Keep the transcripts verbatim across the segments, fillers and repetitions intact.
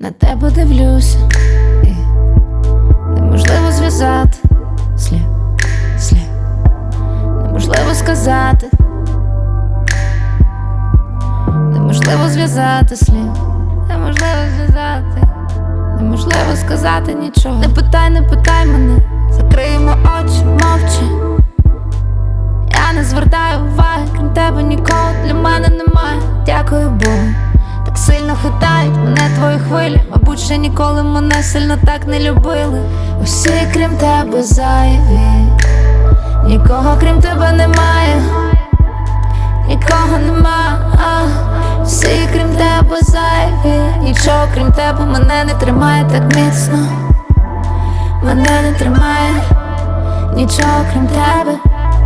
На тебе дивлюся, і неможливо зв'язати слів, слів, неможливо сказати, неможливо зв'язати слів, неможливо зв'язати, неможливо сказати нічого. Не питай, не питай мене, закриємо очі, мовчи. Я не звертаю уваги, крім тебе нікого для мене немає. Дякую Богу, так сильно хитають мене твої хвилі. Мабуть, ще ніколи мене сильно так не любили. Усі крім тебе зайві, нікого крім тебе немає, нікого нема. Всі крім тебе зайві, нічого крім тебе мене не тримає так міцно. Мене не тримає нічого крім тебе.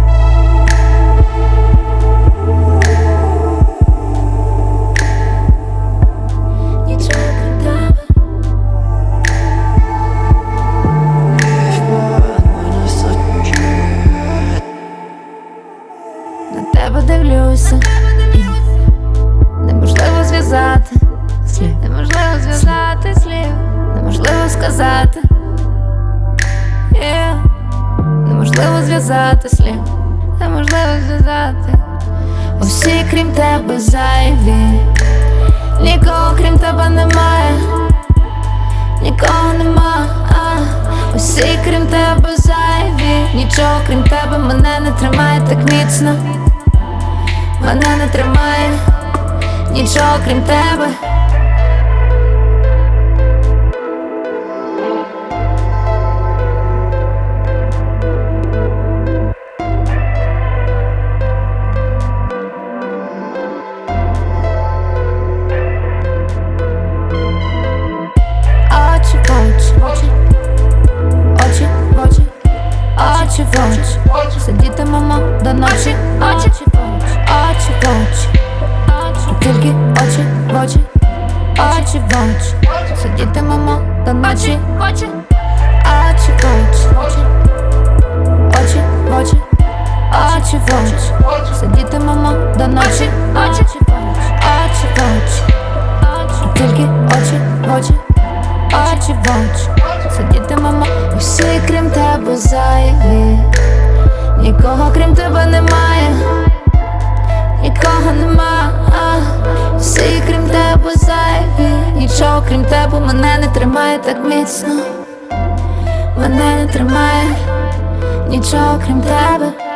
На тебе дивлюся, і неможливо зв'язати слів, неможливо зв'язати слів, неможливо сказати, yeah. Неможливо зв'язати слів, неможливо зв'язати. Усі крім тебе зайві, нікого крім тебе немає, нікого нема. Усі крім тебе зайві, нічого крім тебе мене не тримає так міцно. Мене не тримає нічого крім тебе. Очі в очі, очі в очі, очі в очі, сидітимемо до ночі. Очі в очі, очі в очі, тільки очі в очі, очі в очі, сидітимемо до ночі. Очі в очі, очі в очі, очі в очі, сидітимемо до ночі. Очі в очі, тільки очі в очі, очі в очі, сидітимемо. Усі крім тебе зайві, нікого крім тебе немає, нікого нема. Всі крім тебе зайві, нічого крім тебе мене не тримає так міцно. Мене не тримає нічого крім тебе.